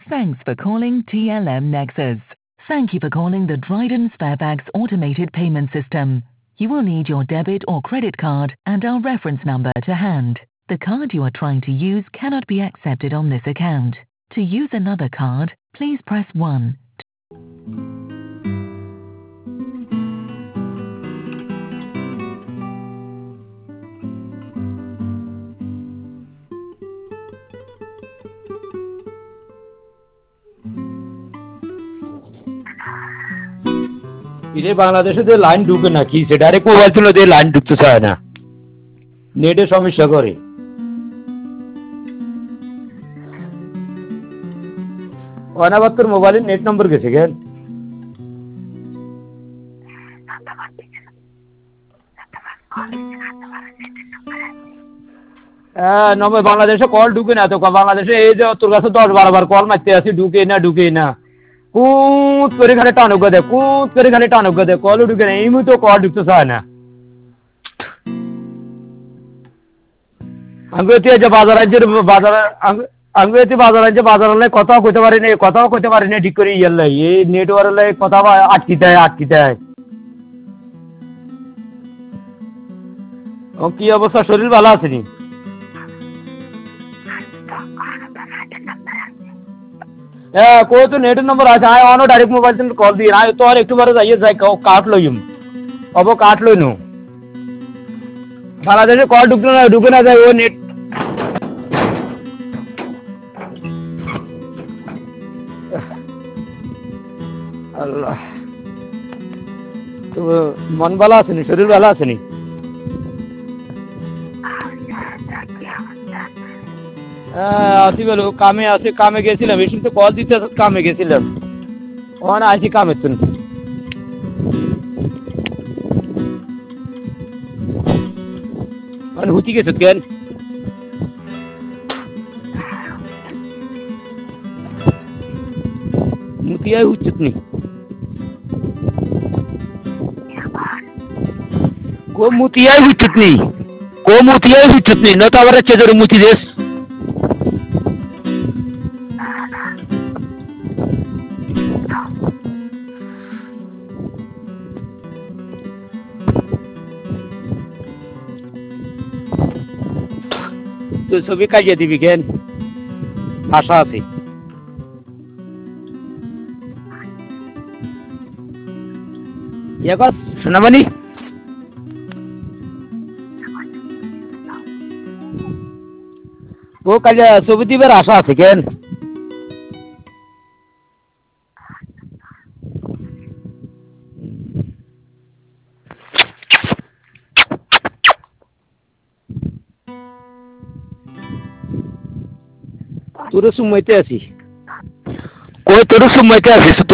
Thanks for calling TLM Nexus. Thank you for calling the Dryden Sparebags automated payment system. You will need your debit or credit card and our reference number to hand. The card you are trying to use cannot be accepted on this account. To use another card, please press 1. इधर बांग्लादेश से line ढूंढे ना की से direct mobile से लोग line ढूंढते सारे ना नेटे समस्या करे और ना बात कर मोबाइल नेट नंबर कैसे गए नंबर बांग्लादेश से कॉल ढूंढे ना तो बांग्लादेश से ये जो तुर्गा से 10-12 बार कॉल मचते हैं ऐसे ढूंढे ना कूट करे खाने टानो गदे कॉल ढूंढे नहीं मुझे तो कॉल ढूंढते सारे ना अंग्रेजी जब बाजारांचे কথাও কইতে পারি না ঠিক করে ইয়াল্লাই এই নেটওয়ার্কে কথা আটকিতে হয় ও কি অবস্থা শরীর ভালো আছে নি कोई तो नेट नंबर আছে আয় অনো ডাইরেক্ট মোবাইল থেকে কল দিয়ে আয় তো আর একটু বারে যাই কাট লইম অব কাট লইনু বাংলাদেশে কল ঢুকে না যায় ও নেট আল্লাহ তো মন ভালো আছে নি শরীর ভালো আছে নি আসি বলো কামে গেছিলাম এই তো কল দিতে কামে গেছিলাম ওখানে আসি কামে তুন আর হুতি গেছে কেন মুতিয়াই হুচ্ছিস নি কো মুতিয়াই হুচ্ছিস নি না তো আবার চেজর মুতি দেশ তো ছবি কাজিয়ে দিবি কেন আশা আছে ইয়াকাস সোনামণি ও কাজে ছবি দিবার আশা আছে কেন তোর সময়তে আছি